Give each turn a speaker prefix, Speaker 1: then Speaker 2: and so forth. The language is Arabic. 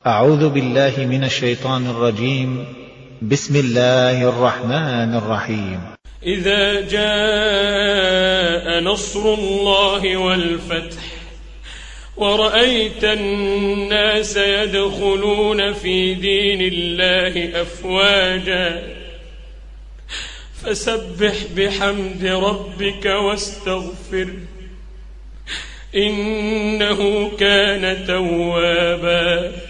Speaker 1: أعوذ بالله من الشيطان الرجيم. بسم الله الرحمن الرحيم.
Speaker 2: إذا جاء نصر الله والفتح ورأيت الناس يدخلون في دين الله أفواجا فسبح بحمد ربك واستغفره إنه كان توابا.